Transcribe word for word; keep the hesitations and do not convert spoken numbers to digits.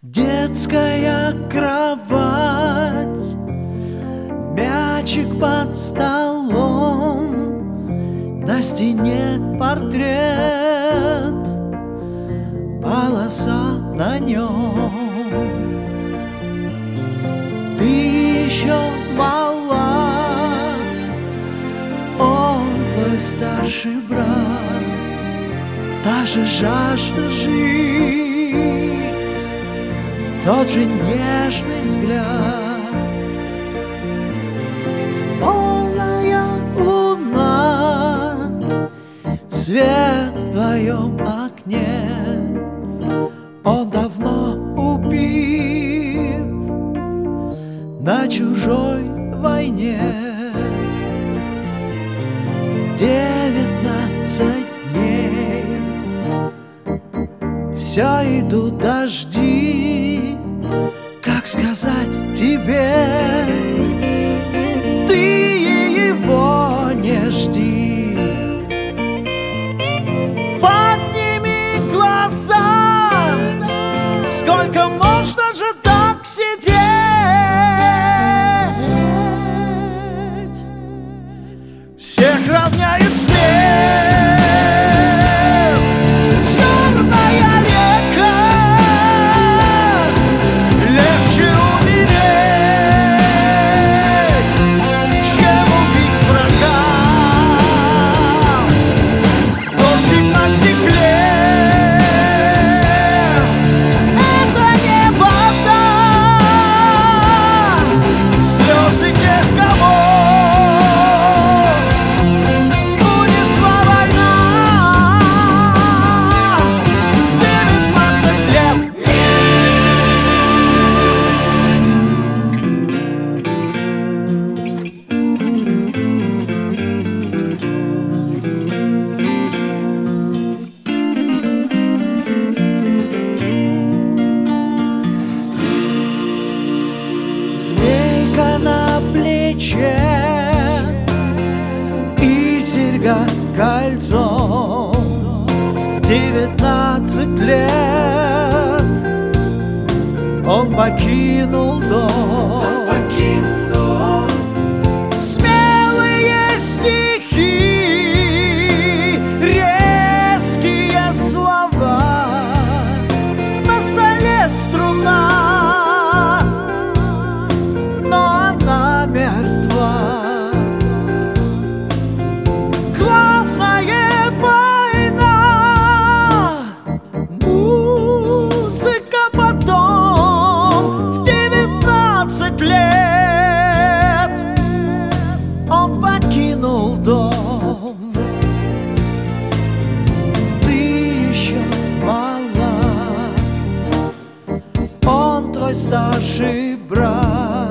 Детская кровать, мячик под столом, на стене портрет, полоса на нем. Ты еще мала, он твой старший брат, та же жажда жить, тот же нежный взгляд. Полная луна, свет в твоем окне, он давно убит на чужой войне. Девятнадцать дней, все идут дожди. Как сказать тебе, ты его не жди. Подними глаза, сколько можно же так сидеть? Всех равняет свет. Черная река, легче умереть, чем убить врага. Дождик на стекле — это не вода. Слезы тех, кого унесла война. Девятнадцать лет. Змейка на плече и серьга кольцом. В девятнадцать лет он покинул дом. Смелые стихи, резкие слова, на столе струна, но она мертва. Главная война, музыка потом. В девятнадцать лет он покинул дом. Ты еще мала, он твой старший брат,